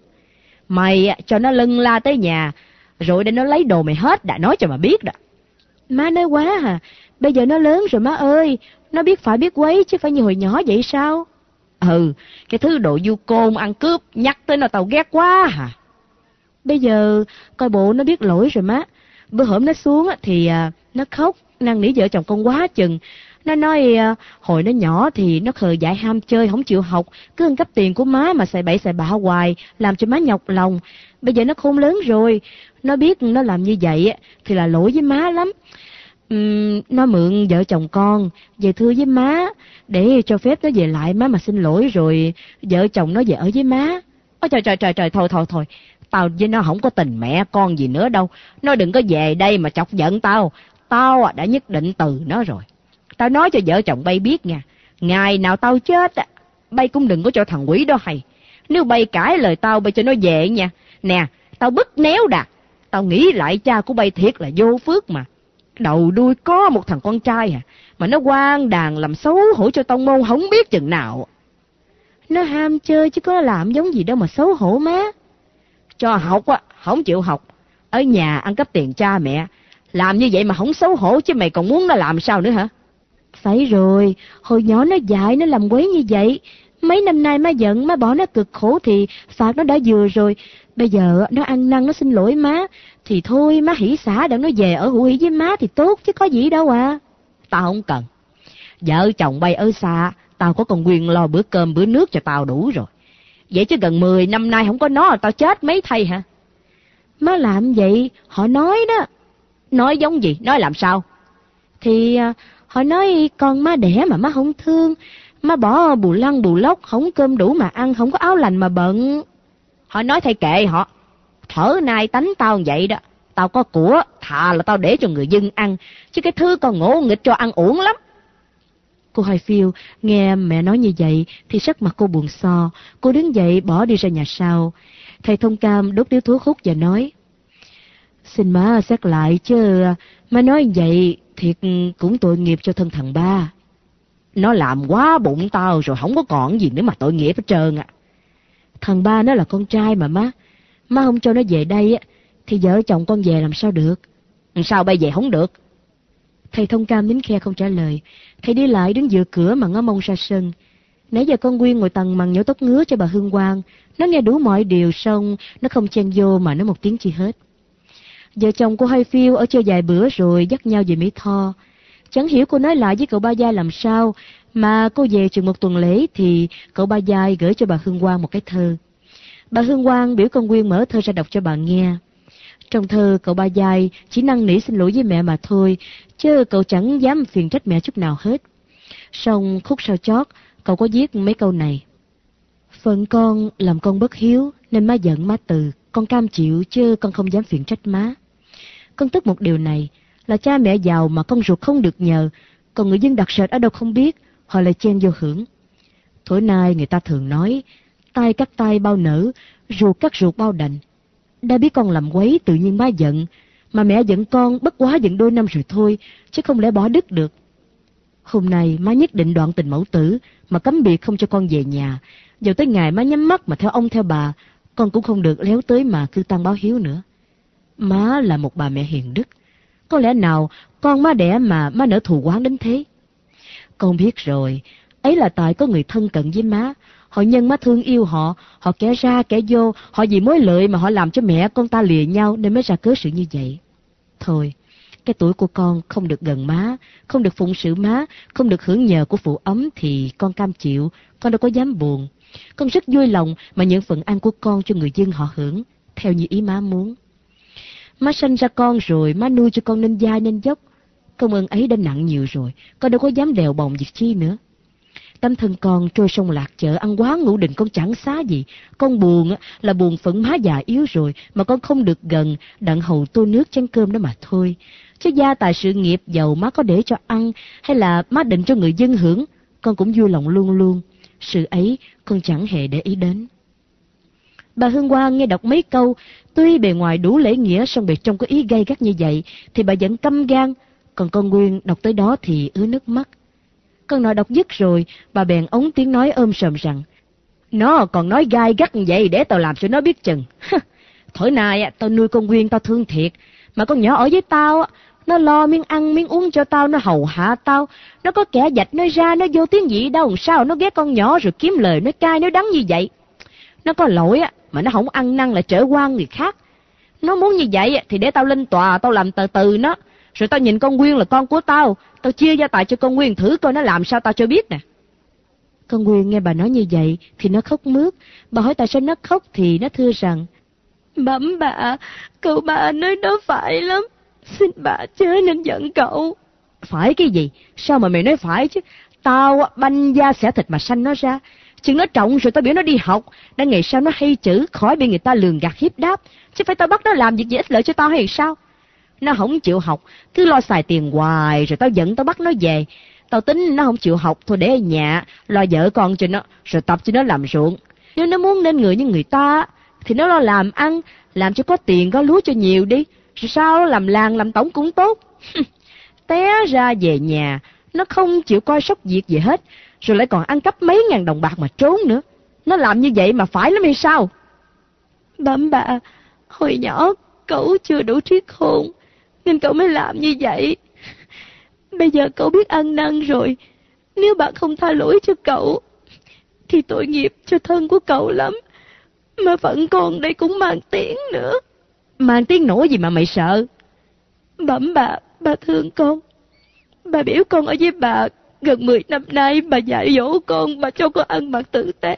"Mày cho nó lân la tới nhà, rồi để nó lấy đồ mày hết, đã nói cho mà biết đó." "Má nói quá à, bây giờ nó lớn rồi má ơi, nó biết phải biết quấy chứ phải như hồi nhỏ vậy sao?" "Ừ, cái thứ đồ du côn ăn cướp, nhắc tới nó tao ghét quá hả." "Bây giờ coi bộ nó biết lỗi rồi má. Bữa hổm nó xuống thì nó khóc, năn nỉ vợ chồng con quá chừng. Nó nói hồi nó nhỏ thì nó khờ dại ham chơi, không chịu học, cứ ăn cắp tiền của má mà xài bậy xài bạ hoài, làm cho má nhọc lòng. Bây giờ nó khôn lớn rồi, nó biết nó làm như vậy thì là lỗi với má lắm. Uhm, nó mượn vợ chồng con về thưa với má, để cho phép nó về lại má mà xin lỗi rồi vợ chồng nó về ở với má." "Ôi trời trời trời trời, thôi thôi thôi, tao với nó không có tình mẹ con gì nữa đâu. Nó đừng có về đây mà chọc giận tao. Tao đã nhất định từ nó rồi. Tao nói cho vợ chồng bay biết nha, ngày nào tao chết bay cũng đừng có cho thằng quỷ đó hay. Nếu bay cãi lời tao, bay cho nó về nha. Nè, tao bứt néo đạt. Tao nghĩ lại cha của bay thiệt là vô phước mà. Đầu đuôi có một thằng con trai à, mà nó quan đàn làm xấu hổ cho tông môn không biết chừng nào." "Nó ham chơi chứ có làm giống gì đâu mà xấu hổ má." "Cho học á, không chịu học. Ở nhà ăn cắp tiền cha mẹ. Làm như vậy mà không xấu hổ chứ mày còn muốn nó làm sao nữa hả?" "Phải rồi, hồi nhỏ nó dại nó làm quấy như vậy. Mấy năm nay má giận, má bỏ nó cực khổ thì phạt nó đã vừa rồi. Bây giờ nó ăn năn nó xin lỗi má, thì thôi má hỷ xả đặng nó về ở hữu hỷ với má thì tốt chứ có gì đâu à." "Tao không cần. Vợ chồng bay ở xa, tao có con Nguyên lo bữa cơm bữa nước cho tao đủ rồi. Vậy chứ gần mười năm nay không có nó tao chết mấy thay hả?" "Má làm vậy họ nói đó." "Nói giống gì, nói làm sao?" Thì à, họ nói con má đẻ mà má không thương, má bỏ bù lăng bù lóc, không cơm đủ mà ăn, không có áo lành mà bận. Họ nói thay kệ họ, thở nay tánh tao vậy đó. Tao có của, thà là tao để cho người dân ăn, chứ cái thứ con ngỗ nghịch cho ăn uổng lắm. Cô Highfield nghe mẹ nói như vậy thì sắc mặt cô buồn xo. Cô đứng dậy bỏ đi ra nhà sau. Thầy thông cam đốt điếu thuốc hút và nói: Xin má xét lại chứ, má nói vậy thiệt cũng tội nghiệp cho thân thằng ba. Nó làm quá bụng tao rồi, không có còn gì nữa mà tội nghiệp hết trơn à. Thằng ba nó là con trai mà má. Má không cho nó về đây á thì vợ chồng con về làm sao được? Sao bây về không được? Thầy thông cam nín khe không trả lời. Thầy đi lại đứng giữa cửa mà ngó mông ra sân. Nãy giờ con Nguyên ngồi tầng mằng nhổ tóc ngứa cho bà Hương Quang. Nó nghe đủ mọi điều xong, nó không chen vô mà nói một tiếng chi hết. Vợ chồng cô Highfield ở chơi vài bữa rồi dắt nhau về Mỹ Tho. Chẳng hiểu cô nói lại với cậu ba Giai làm sao, mà cô về chừng một tuần lễ thì cậu ba Giai gửi cho bà Hương Quang một cái thơ. Bà Hương Quang biểu con Nguyên mở thơ ra đọc cho bà nghe. Trong thơ cậu ba Giai chỉ năn nỉ xin lỗi với mẹ mà thôi, chứ cậu chẳng dám phiền trách mẹ chút nào hết. Xong khúc sau chót, cậu có viết mấy câu này: Phận con làm con bất hiếu, nên má giận má từ, con cam chịu chứ con không dám phiền trách má. Con tức một điều này là cha mẹ giàu mà con ruột không được nhờ, còn người dân đặc sệt ở đâu không biết, họ lại chen vô hưởng. Thổi nay người ta thường nói, tay cắt tay bao nở, ruột cắt ruột bao đành. Đã biết con làm quấy tự nhiên má giận, mà mẹ giận con bất quá giận đôi năm rồi thôi, chứ không lẽ bỏ đứt được. Hôm nay má nhất định đoạn tình mẫu tử, mà cấm biệt không cho con về nhà. Giờ tới ngày má nhắm mắt mà theo ông theo bà, con cũng không được léo tới mà cư tăng báo hiếu nữa. Má là một bà mẹ hiền đức, có lẽ nào con má đẻ mà má nỡ thù oán đến thế? Con biết rồi, ấy là tại có người thân cận với má. Họ nhân má thương yêu họ, họ kẻ ra kẻ vô, họ vì mối lợi mà họ làm cho mẹ con ta lìa nhau nên mới ra cớ sự như vậy. Thôi, cái tuổi của con không được gần má, không được phụng sự má, không được hưởng nhờ của phụ ấm thì con cam chịu, con đâu có dám buồn. Con rất vui lòng mà nhận phần ăn của con cho người dân họ hưởng, theo như ý má muốn. Má sanh ra con rồi, má nuôi cho con nên dai nên dốc. Công ơn ấy đã nặng nhiều rồi, con đâu có dám đèo bồng việc chi nữa. Tấm thân con trôi sông lạc chợ ăn quá ngủ định con chẳng xá gì. Con buồn là buồn phận má già yếu rồi mà con không được gần đặng hầu tô nước chén cơm đó mà thôi. Chứ gia tài sự nghiệp giàu má có để cho ăn hay là má định cho người dân hưởng, con cũng vui lòng luôn luôn. Sự ấy con chẳng hề để ý đến. Bà Hương Quang nghe đọc mấy câu, tuy bề ngoài đủ lễ nghĩa song bề trong có ý gay gắt như vậy thì bà vẫn căm gan. Còn con Nguyên đọc tới đó thì ứa nước mắt. Con nội đọc dứt rồi, bà bèn ống tiếng nói ôm sờm rằng: Nó còn nói gai gắt như vậy để tao làm cho nó biết chừng. Thổi nay tao nuôi con Nguyên tao thương thiệt, mà con nhỏ ở với tao, nó lo miếng ăn miếng uống cho tao, nó hầu hạ tao. Nó có kẻ dạch nói ra nó vô tiếng gì đâu, sao nó ghét con nhỏ rồi kiếm lời nói cay nói đắng như vậy. Nó có lỗi mà nó không ăn năn lại trở quan người khác. Nó muốn như vậy thì để tao lên tòa, tao làm từ từ nó, rồi tao nhìn con Nguyên là con của tao, tao chia gia tài cho con Nguyên thử coi nó làm sao tao cho biết nè. Con Nguyên nghe bà nói như vậy thì nó khóc mướt. Bà hỏi tại sao nó khóc thì nó thưa rằng: Bẩm bà, cậu bà nói đó phải lắm, xin bà chớ nên giận cậu. Phải cái gì? Sao mà mày nói phải chứ? Tao banh da xẻ thịt mà sanh nó ra. Chừng nó trọng rồi tao biểu nó đi học, để ngày sau nó hay chữ khỏi bị người ta lường gạt hiếp đáp. Chứ phải tao bắt nó làm việc gì ích lợi cho tao hay sao? Nó không chịu học, cứ lo xài tiền hoài, rồi tao giận tao bắt nó về. Tao tính nó không chịu học thôi để ở nhà, lo vợ con cho nó, rồi tập cho nó làm ruộng. Nếu nó muốn nên người như người ta, thì nó lo làm ăn, làm cho có tiền có lúa cho nhiều đi. Rồi sao nó làm làng làm tổng cũng tốt. Té ra về nhà, nó không chịu coi sóc việc gì hết, rồi lại còn ăn cắp mấy ngàn đồng bạc mà trốn nữa. Nó làm như vậy mà phải lắm hay sao? Bẩm bà, hồi nhỏ cậu chưa đủ trí khôn, nên cậu mới làm như vậy. Bây giờ cậu biết ăn năn rồi, nếu bà không tha lỗi cho cậu thì tội nghiệp cho thân của cậu lắm. Mà phận con đây cũng mang tiếng nữa. Mang tiếng nổi gì mà mày sợ? Bẩm bà, bà thương con. Bà biểu con ở với bà gần mười năm nay, bà dạy dỗ con, bà cho con ăn mặc tử tế.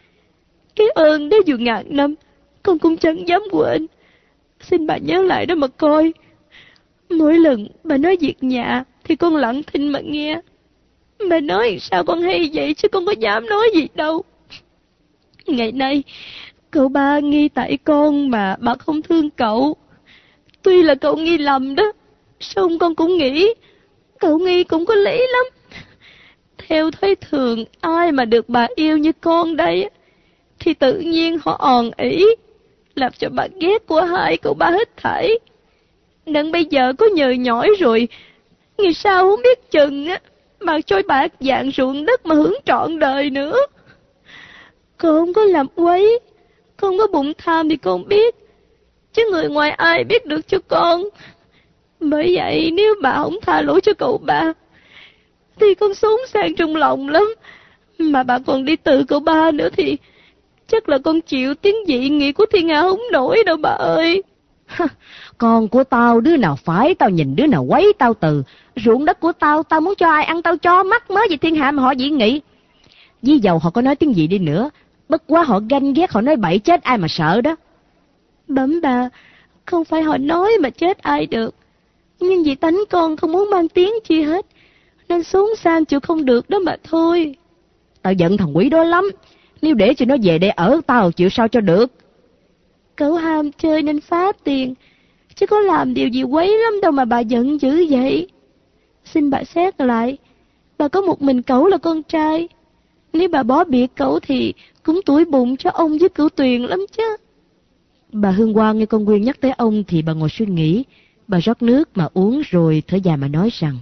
Cái ơn đó dù ngàn năm con cũng chẳng dám quên. Xin bà nhớ lại đó mà coi. Mỗi lần bà nói việc nhà thì con lặng thinh mà nghe. Bà nói sao con hay vậy chứ con có dám nói gì đâu. Ngày nay cậu ba nghi tại con mà bà không thương cậu. Tuy là cậu nghi lầm đó, song con cũng nghĩ cậu nghi cũng có lý lắm. Theo thấy thường, ai mà được bà yêu như con đây thì tự nhiên họ òn ỉ, làm cho bà ghét của hai cậu ba hết thảy. Nên bây giờ có nhờ nhỏi rồi, ngày sau không biết chừng á mà trôi bạc dạng ruộng đất mà hưởng trọn đời nữa. Con không có làm quấy, con có bụng tham thì con biết, chứ người ngoài ai biết được cho con. Bởi vậy nếu bà không tha lỗi cho cậu ba thì con xuống sang trong lòng lắm. Mà bà còn đi từ cậu ba nữa thì chắc là con chịu tiếng dị nghị của thiên hạ không nổi đâu bà ơi. Con của tao đứa nào phải, tao nhìn đứa nào quấy tao từ. Ruộng đất của tao, tao muốn cho ai ăn tao cho, mắc mớ gì thiên hạ mà họ dị nghị. Với dầu họ có nói tiếng gì đi nữa, bất quá họ ganh ghét, họ nói bậy chết ai mà sợ đó. Bẩm bà, không phải họ nói mà chết ai được, nhưng vì tánh con không muốn mang tiếng chi hết, nên xuống sang chịu không được đó mà thôi. Tao giận thằng quỷ đó lắm, nếu để cho nó về đây ở tao chịu sao cho được. Cậu ham chơi nên phá tiền, chứ có làm điều gì quấy lắm đâu mà bà giận dữ vậy. Xin bà xét lại, bà có một mình cậu là con trai, nếu bà bỏ biệt cậu thì cũng tủi bụng cho ông với cửu Tuyền lắm chứ. Bà Hương Quang nghe con Nguyên nhắc tới ông thì bà ngồi suy nghĩ. Bà rót nước mà uống rồi thở dài mà nói rằng: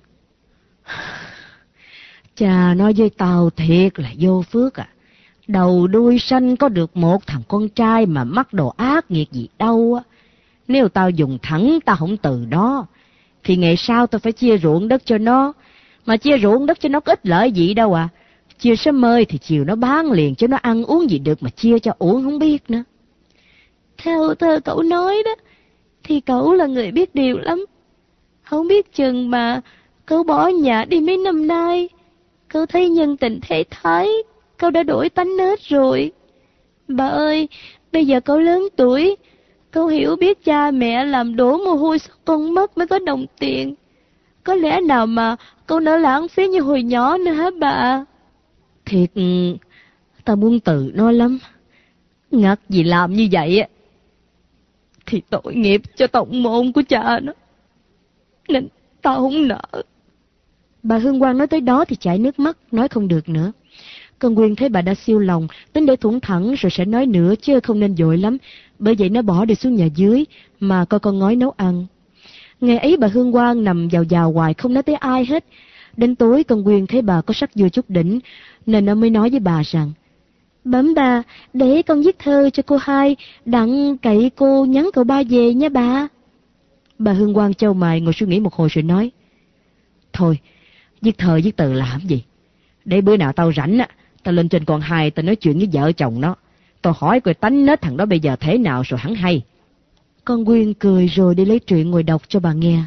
Cha nói với tao thiệt là vô phước à. Đầu đuôi sanh có được một thằng con trai mà mắc đồ ác nghiệt gì đâu á. Nếu tao dùng thẳng tao không từ đó, thì ngày sau tao phải chia ruộng đất cho nó. Mà chia ruộng đất cho nó có ích lợi gì đâu à. Chia sớm mơi thì chiều nó bán liền, cho nó ăn uống gì được mà chia cho uổng không biết nữa. Theo thơ cậu nói đó, thì cậu là người biết điều lắm. Không biết chừng mà cậu bỏ nhà đi mấy năm nay, cậu thấy nhân tình thế thái, cậu đã đổi tánh nết rồi. Bà ơi, bây giờ cậu lớn tuổi, cậu hiểu biết cha mẹ làm đổ mồ hôi sau con mất mới có đồng tiền. Có lẽ nào mà cậu nỡ lãng phí như hồi nhỏ nữa hả bà? Thiệt, tao muốn từ nó lắm. Ngặt gì làm như vậy á thì tội nghiệp cho tông môn của cha nó, nên tao không nỡ. Bà Hương Quang nói tới đó thì chảy nước mắt, nói không được nữa. Con Nguyên thấy bà đã siêu lòng, tính để thủng thẳng rồi sẽ nói nữa chứ không nên vội lắm. Bởi vậy nó bỏ đi xuống nhà dưới mà coi con ngói nấu ăn. Ngày ấy bà Hương Quang nằm vào vào hoài không nói tới ai hết. Đến tối con Nguyên thấy bà có sắc vừa chút đỉnh, nên nó mới nói với bà rằng: Bẩm bà, để con viết thơ cho cô hai, đặng cậy cô nhắn cậu ba về nha bà. Bà Hương Quang chau mày ngồi suy nghĩ một hồi rồi nói: Thôi, viết thơ viết từ làm gì? Để bữa nào tao rảnh á, tao lên trên con hai tao nói chuyện với vợ chồng nó. Tao hỏi coi tánh nết thằng đó bây giờ thế nào rồi hẳn hay. Con Nguyên cười rồi đi lấy truyện ngồi đọc cho bà nghe.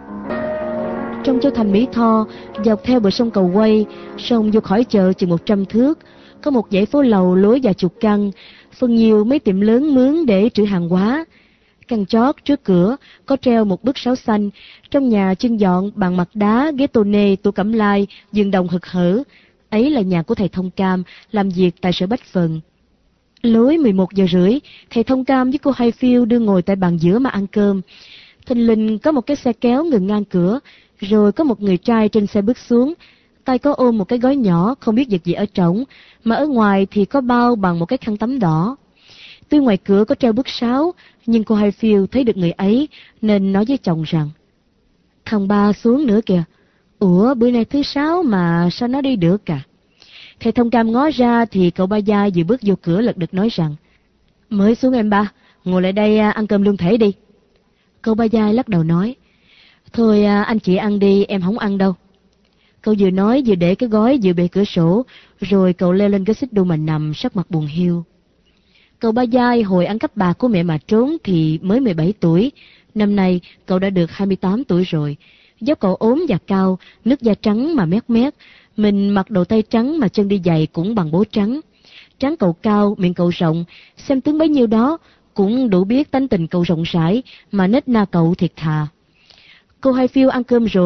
Trong châu thành Mỹ Tho, dọc theo bờ sông Cầu Quay, sông vô khỏi chợ chừng một trăm thước, có một dãy phố lầu lối vài chục căn, phần nhiều mấy tiệm lớn mướn để trữ hàng hóa. Căn chót trước cửa có treo một bức sáo xanh, trong nhà trưng dọn bàn mặt đá, ghế tô nê, tủ cẩm lai, giường đồng hực hở. Ấy là nhà của thầy Thông Cam, làm việc tại sở Bách Phần. Lối mười một giờ rưỡi, thầy Thông Cam với cô Hai Phiêu đưa ngồi tại bàn giữa mà ăn cơm. Thình lình có một cái xe kéo ngừng ngang cửa, rồi có một người trai trên xe bước xuống. Tay có ôm một cái gói nhỏ, không biết việc gì ở trỏng, mà ở ngoài thì có bao bằng một cái khăn tắm đỏ. Tuy ngoài cửa có treo bức sáo, nhưng cô Hai Phiêu thấy được người ấy, nên nói với chồng rằng: Thằng ba xuống nữa kìa. Ủa, bữa nay thứ sáu mà sao nó đi được cả? Thầy Thông Cam ngó ra thì cậu ba Gia vừa bước vô cửa lật đật nói rằng: Mới xuống em ba, ngồi lại đây ăn cơm lương thể đi. Cậu ba Gia lắc đầu nói: Thôi anh chị ăn đi, em không ăn đâu. Cậu vừa nói vừa để cái gói vừa bề cửa sổ, rồi cậu leo lên cái xích đu mà nằm, sắc mặt buồn hiu. Cậu ba Giai hồi ăn cắp bạc của mẹ mà trốn thì mới mười bảy tuổi, năm nay cậu đã được hai mươi tám tuổi rồi. Dốc cậu ốm và cao, nước da trắng mà mét mét, mình mặc đồ tay trắng mà chân đi giày cũng bằng bố trắng. Trán cậu cao, miệng cậu rộng, xem tướng bấy nhiêu đó cũng đủ biết tánh tình cậu rộng rãi, mà nết na cậu thiệt thà. Cô Hai Phiêu ăn cơm rồi,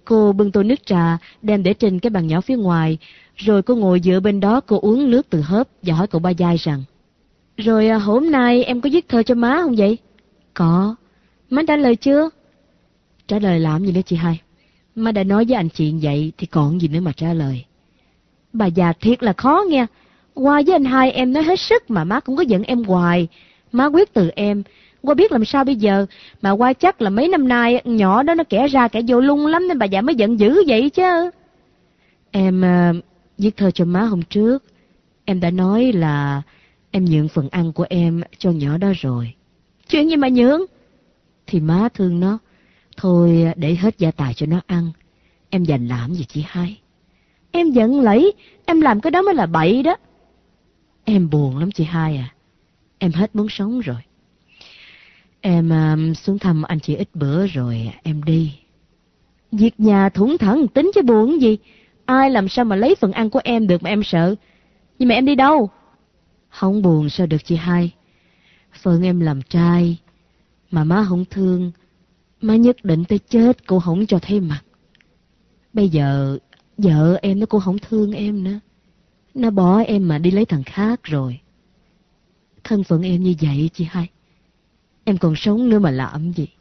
Cô bưng tô nước trà, đem để trên cái bàn nhỏ phía ngoài, rồi cô ngồi dựa bên đó, cô uống nước từ hớp và hỏi cậu ba Giai rằng: Rồi à, hôm nay em có viết thơ cho má không vậy? Có. Má trả lời chưa? Trả lời làm gì nữa chị hai? Má đã nói với anh chị vậy thì còn gì nữa mà trả lời. Bà già thiệt là khó nghe. Qua với anh hai em nói hết sức mà má cũng có giận em hoài. Má quyết từ em. Qua biết làm sao bây giờ. Mà qua chắc là mấy năm nay nhỏ đó nó kẻ ra kẻ vô lung lắm nên bà già mới giận dữ vậy chứ. Em uh, viết thơ cho má hôm trước. Em đã nói là em nhượng phần ăn của em cho nhỏ đó rồi. Chuyện gì mà nhượng? Thì má thương nó. Thôi để hết gia tài cho nó ăn. Em dành làm gì chị hai? Em giận lẫy. Em làm cái đó mới là bậy đó. Em buồn lắm chị hai à. Em hết muốn sống rồi. Em uh, xuống thăm anh chị ít bữa rồi em đi. Việc nhà thủng thẳng tính chứ buồn gì. Ai làm sao mà lấy phần ăn của em được mà em sợ. Nhưng mà em đi đâu? Không buồn sao được chị hai. Phần em làm trai. Mà má không thương. Má nhất định tới chết cô không cho thấy mặt. Bây giờ vợ em nó cũng không thương em nữa. Nó bỏ em mà đi lấy thằng khác rồi. Thân phận em như vậy chị hai. Em còn sống nữa mà làm gì.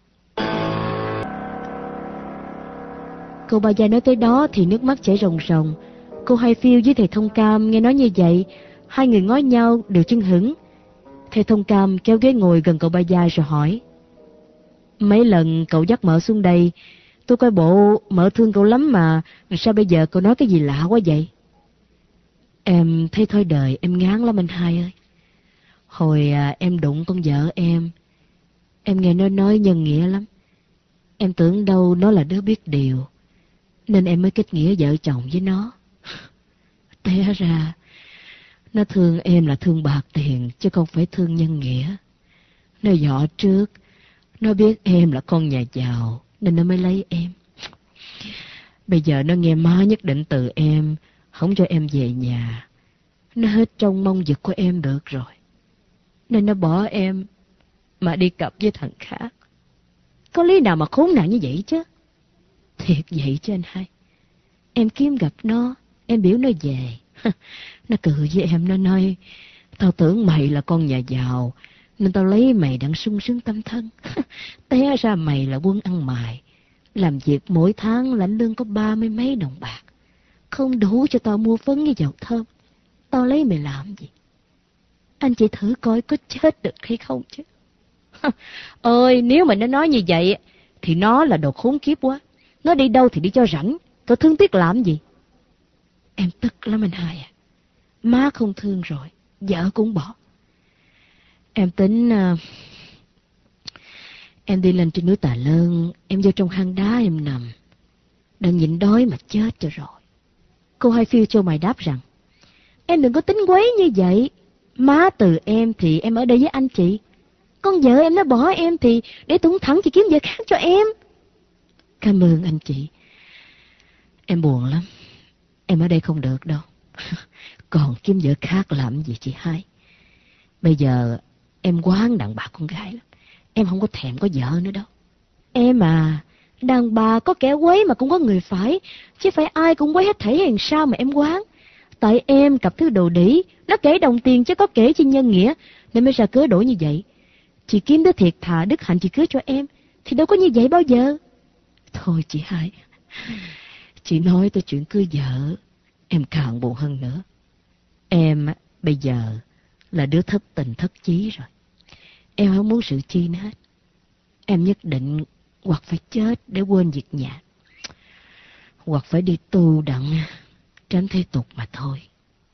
Cô ba Giai nói tới đó thì nước mắt chảy ròng ròng. Cô Hai Phiêu với thầy Thông Cam nghe nói như vậy, hai người ngó nhau đều chưng hửng. Thầy Thông Cam kéo ghế ngồi gần cậu ba Giai rồi hỏi: Mấy lần cậu dắt mợ xuống đây, tôi coi bộ mợ thương cậu lắm mà, sao bây giờ cậu nói cái gì lạ quá vậy? Em thấy thôi đời em ngán lắm anh hai ơi. Hồi à, em đụng con vợ em, em nghe nó nói nhân nghĩa lắm. Em tưởng đâu nó là đứa biết điều, nên em mới kết nghĩa vợ chồng với nó. Té ra nó thương em là thương bạc tiền chứ không phải thương nhân nghĩa. Nó dọ trước, nó biết em là con nhà giàu nên nó mới lấy em. Bây giờ nó nghe má nhất định từ em, không cho em về nhà. Nó hết trông mong việc của em được rồi, nên nó bỏ em mà đi cặp với thằng khác. Có lý nào mà khốn nạn như vậy chứ? Thiệt vậy chứ anh hai. Em kiếm gặp nó, em biểu nó về. Nó cười với em, nó nói: Tao tưởng mày là con nhà giàu nên tao lấy mày đặng sung sướng tâm thân. Té ra mày là quân ăn mày, làm việc mỗi tháng lãnh lương có ba mươi mấy đồng bạc, không đủ cho tao mua phấn với dầu thơm. Tao lấy mày làm gì? Anh chị thử coi có chết được hay không chứ. Ôi, nếu mà nó nói như vậy thì nó là đồ khốn kiếp quá. Nó đi đâu thì đi cho rảnh, cậu thương tiếc làm gì? Em tức lắm anh hai à. Má không thương rồi, vợ cũng bỏ. Em tính uh, em đi lên trên núi Tà Lơn, em vô trong hang đá em nằm, đừng nhịn đói mà chết cho rồi. Cô Hai Phiêu cho mày đáp rằng: Em đừng có tính quấy như vậy. Má từ em thì em ở đây với anh chị. Con vợ em nó bỏ em thì để thủng thẳng chị kiếm vợ khác cho em. Cảm ơn anh chị. Em buồn lắm. Em ở đây không được đâu. Còn kiếm vợ khác làm gì chị hai? Bây giờ em quán đàn bà con gái lắm. Em không có thèm có vợ nữa đâu. Em à, đàn bà có kẻ quấy mà cũng có người phải. Chứ phải ai cũng quấy hết thảy hay sao mà em quán. Tại em cặp thứ đồ đỉ, nó kể đồng tiền chứ có kể chi nhân nghĩa, nên mới ra cớ đổ như vậy. Chị kiếm đứa thiệt thà đức hạnh chị cưới cho em, thì đâu có như vậy bao giờ. Thôi chị hai, chị nói tới chuyện cưới vợ, em càng buồn hơn nữa. Em bây giờ là đứa thất tình thất chí rồi. Em không muốn sự chi nữa hết. Em nhất định hoặc phải chết để quên việc nhà, hoặc phải đi tu đặng tránh thế tục mà thôi.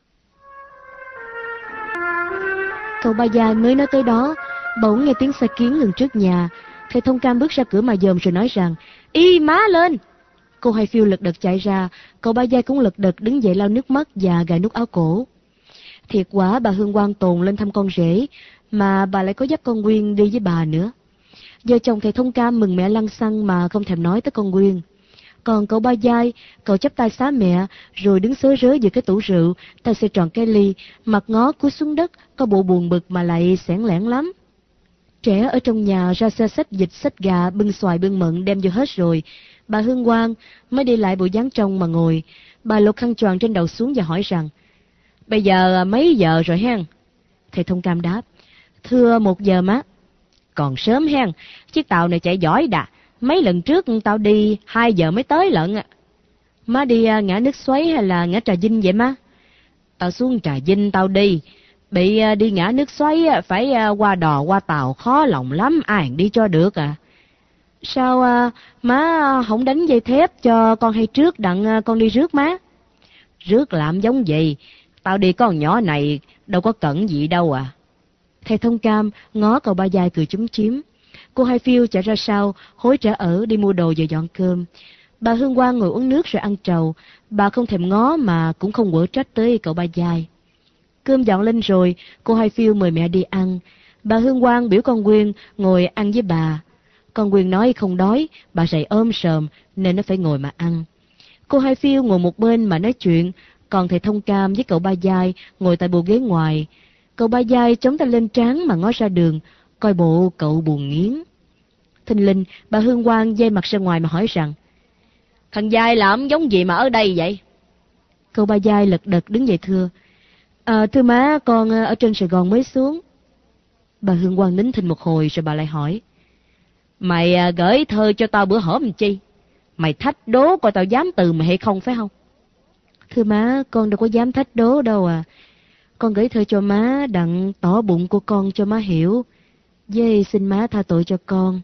Cậu ba Giai mới nói tới đó, bỗng nghe tiếng xe kiến ngừng trước nhà. Thầy Thông Cam bước ra cửa mà dòm rồi nói rằng: Y má lên! Cô Hai Phiêu lật đật chạy ra, cậu ba Giai cũng lật đật đứng dậy lau nước mắt và gài nút áo cổ. Thiệt quả bà Hương Quang Tồn lên thăm con rể, mà bà lại có dắt con Nguyên đi với bà nữa. Vợ chồng thầy Thông Cam mừng mẹ lăng xăng mà không thèm nói tới con Nguyên. Còn cậu ba Giai, cậu chắp tay xá mẹ, rồi đứng xớ rớ giữa cái tủ rượu, tay xoay tròn cái ly, mặt ngó cúi xuống đất, có bộ buồn bực mà lại xẻn lẻn lắm. trẻ ở trong nhà ra xe xách vịt xách gà, bưng xoài bưng mận đem vô hết rồi. Bà Hương Quang mới đi lại bộ dáng trong mà ngồi. Bà lột khăn choàng trên đầu xuống và hỏi rằng: Bây giờ mấy giờ rồi hen? Thầy thông cam đáp: Thưa một giờ má. Còn sớm hen, chiếc tàu này chạy giỏi đà. Mấy lần trước tao đi hai giờ mới tới lận. Má đi ngã nước Xoáy hay là ngã Trà Vinh vậy má? Tao xuống Trà Vinh tao đi. Bị đi ngã nước Xoáy phải qua đò qua tàu khó lòng lắm, ai đi cho được à. Sao à, má không đánh dây thép cho con hay trước đặng con đi rước má? Rước làm giống gì? Tao đi con nhỏ này đâu có cẩn gì đâu à. Thầy thông cam ngó cậu ba dài cười chúm chím. Cô Hai Phiêu chạy ra sau, hối trả ở đi mua đồ rồi dọn cơm. Bà Hương Quang ngồi uống nước rồi ăn trầu. Bà không thèm ngó mà cũng không quở trách tới cậu ba dài. Cơm dọn lên rồi, cô Hai Phiêu mời mẹ đi ăn. Bà Hương Quang biểu con Quyên ngồi ăn với bà. Con Quyên nói không đói, bà dậy ôm sờm nên nó phải ngồi mà ăn. Cô Hai Phiêu ngồi một bên mà nói chuyện, còn thầy thông cam với cậu ba dài ngồi tại bộ ghế ngoài. Cậu ba dài chống tay lên trán mà ngó ra đường, coi bộ cậu buồn nghiến. Thình lình, bà Hương Quang giây mặt ra ngoài mà hỏi rằng: Thằng Giai làm giống gì mà ở đây vậy? Cậu ba dài lật đật đứng dậy thưa: À, thưa má, con ở trên Sài Gòn mới xuống. Bà Hương Quang nín thinh một hồi rồi bà lại hỏi: Mày à, gửi thơ cho tao bữa hổm chi? Mày thách đố coi tao dám từ mày hay không phải không? Thưa má, con đâu có dám thách đố đâu à. Con gửi thơ cho má đặng tỏ bụng của con cho má hiểu. Với xin má tha tội cho con.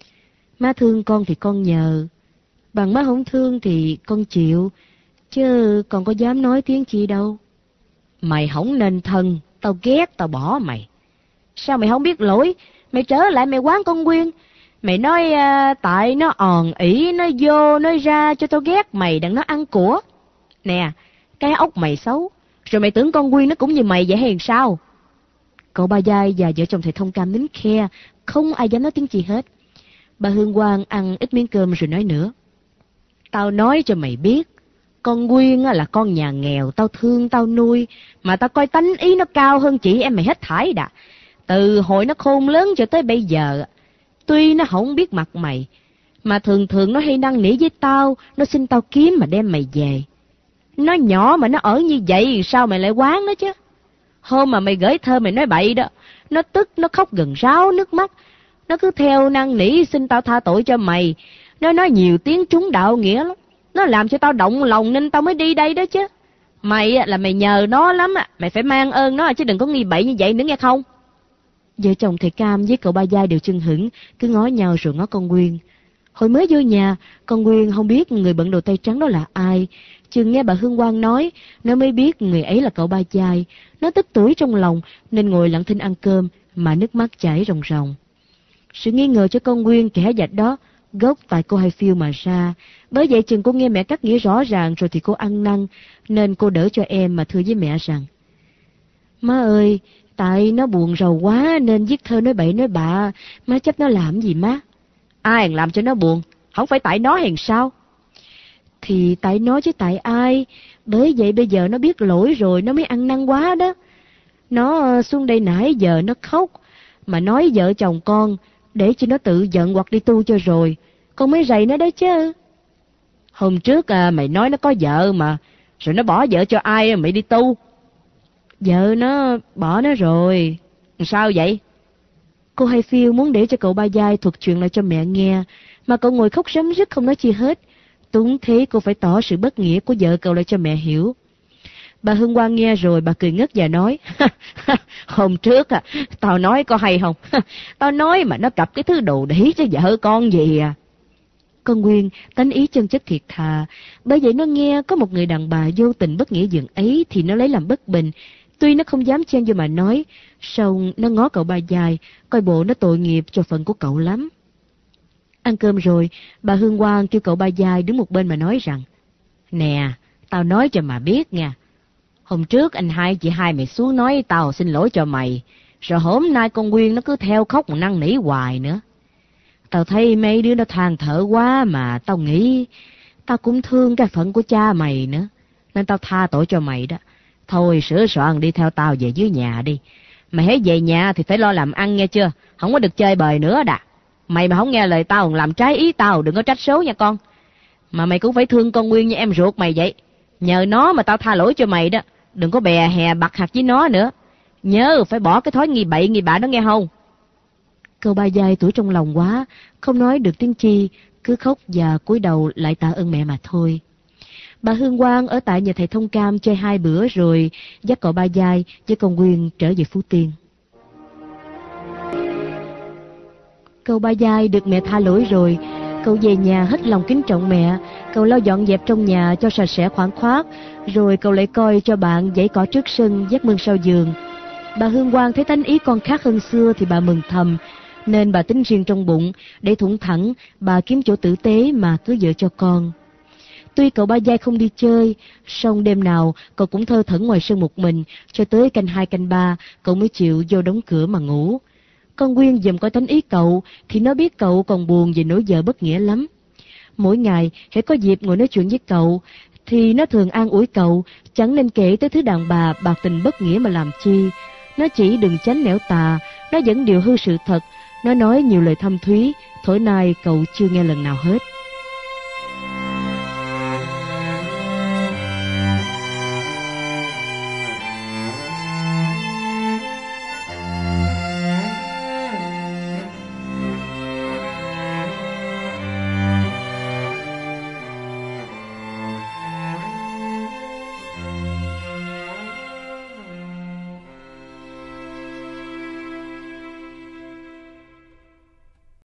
Má thương con thì con nhờ. Bằng má không thương thì con chịu. Chứ con có dám nói tiếng chi đâu. Mày không nên thân, tao ghét, tao bỏ mày. Sao mày không biết lỗi? Mày trở lại mày quán con Quyên. Mày nói à, tại nó òn ỉ, nó vô, nó ra cho tao ghét mày đặng nó ăn của. Nè, cái ốc mày xấu. Rồi mày tưởng con Quyên nó cũng như mày vậy hay sao? Cậu ba dài và vợ chồng thầy thông cam nín khe, không ai dám nói tiếng gì hết. Bà Hương Quang ăn ít miếng cơm rồi nói nữa: Tao nói cho mày biết, con Quyên là con nhà nghèo, tao thương tao nuôi, mà tao coi tánh ý nó cao hơn chị em mày hết thảy đã. Từ hồi nó khôn lớn cho tới bây giờ, tuy nó không biết mặt mày, mà thường thường nó hay năn nỉ với tao, nó xin tao kiếm mà đem mày về. Nó nhỏ mà nó ở như vậy, sao mày lại quán nó chứ? Hôm mà mày gửi thơ mày nói bậy đó, nó tức, nó khóc gần ráo nước mắt. Nó cứ theo năn nỉ xin tao tha tội cho mày. Nó nói nhiều tiếng trúng đạo nghĩa lắm. Nó làm cho tao động lòng nên tao mới đi đây đó chứ. Mày là mày nhờ nó lắm, mày phải mang ơn nó chứ đừng có nghi bậy như vậy nữa nghe không? Vợ chồng thầy Cam với cậu ba giai đều chưng hửng, cứ ngó nhau rồi ngó con Quyên. Hồi mới vô nhà, con Quyên không biết người bận đồ tay trắng đó là ai. Chừng nghe bà Hương Quang nói, nó mới biết người ấy là cậu ba giai. Nó tức tưởi trong lòng nên ngồi lặng thinh ăn cơm mà nước mắt chảy ròng ròng. Sự nghi ngờ cho con Quyên kẻ dạch đó gốc tại cô Hai Phiêu mà ra. Bởi vậy chừng cô nghe mẹ cắt nghĩa rõ ràng rồi thì cô ăn năn, nên cô đỡ cho em mà thưa với mẹ rằng: Má ơi, tại nó buồn rầu quá nên viết thơ nói bậy nói bạ, má chấp nó làm gì má? Ai làm cho nó buồn? Không phải tại nó hay sao? Thì tại nó chứ tại ai? Bởi vậy bây giờ nó biết lỗi rồi nó mới ăn năn quá đó. Nó xuống đây nãy giờ nó khóc mà nói vợ chồng con để cho nó tự giận hoặc đi tu cho rồi. Con mới rầy nó đấy chứ. Hôm trước à, mày nói nó có vợ mà, rồi nó bỏ vợ cho ai mày đi tu? Vợ nó bỏ nó rồi. Sao vậy? Cô Hai Phiêu muốn để cho cậu ba giai thuật chuyện lại cho mẹ nghe, mà cậu ngồi khóc rấm rứt không nói chi hết. Túng thế cô phải tỏ sự bất nghĩa của vợ cậu lại cho mẹ hiểu. Bà Hương Quang nghe rồi bà cười ngất và nói: Hôm trước à, tao nói có hay không? Tao nói mà nó cặp cái thứ đồ đĩ cho vợ con gì à. Con Nguyên tánh ý chân chất thiệt thà, bởi vậy nó nghe có một người đàn bà vô tình bất nghĩa dường ấy thì nó lấy làm bất bình. Tuy nó không dám chen vô mà nói, song nó ngó cậu ba giai, coi bộ nó tội nghiệp cho phận của cậu lắm. Ăn cơm rồi, bà Hương Quang kêu cậu ba giai đứng một bên mà nói rằng: Nè, tao nói cho mà biết nha. Hôm trước anh hai chị hai mày xuống nói tao xin lỗi cho mày, rồi hôm nay con Nguyên nó cứ theo khóc mà năn nỉ hoài nữa. Tao thấy mấy đứa nó than thở quá mà tao nghĩ tao cũng thương cái phận của cha mày nữa, nên tao tha tội cho mày đó. Thôi sửa soạn đi theo tao về dưới nhà đi. Mày hãy về nhà thì phải lo làm ăn nghe chưa? không có được chơi bời nữa đà. Mày mà không nghe lời tao làm trái ý tao, đừng có trách số nha con. Mà mày cũng phải thương con Nguyên như em ruột mày vậy. Nhờ nó mà tao tha lỗi cho mày đó. Đừng có bè hè bặt hạt với nó nữa. Nhớ phải bỏ cái thói nghi bậy nghi bạ đó nghe không? Cậu ba dai tủi trong lòng quá, không nói được tiếng chi, cứ khóc và cúi đầu lại tạ ơn mẹ mà thôi. Bà Hương Quang ở tại nhà thầy Thông Cam chơi hai bữa rồi dắt cậu ba dai với con Nguyên trở về Phú Tiên. Cậu ba dai được mẹ tha lỗi rồi, cậu về nhà hết lòng kính trọng mẹ. Cậu lau dọn dẹp trong nhà cho sạch sẽ khoáng khoát, rồi cậu lại coi cho bạn giãy cỏ trước sân, vắt mương sau giường. Bà Hương Quang thấy tánh ý con khác hơn xưa thì bà mừng thầm, nên bà tính riêng trong bụng, để thủng thẳng, bà kiếm chỗ tử tế mà cưới vợ cho con. Tuy cậu ba dai không đi chơi, song đêm nào cậu cũng thơ thẩn ngoài sân một mình, cho tới canh hai canh ba, cậu mới chịu vô đóng cửa mà ngủ. Con Nguyên dùm coi tánh ý cậu, thì nó biết cậu còn buồn về nỗi vợ bất nghĩa lắm. Mỗi ngày, hễ có dịp ngồi nói chuyện với cậu, thì nó thường an ủi cậu, chẳng nên kể tới thứ đàn bà bạc tình bất nghĩa mà làm chi. Nó chỉ đừng tránh nẻo tà, nó vẫn điều hư sự thật, nó nói nhiều lời thâm thúy, thổi nay cậu chưa nghe lần nào hết.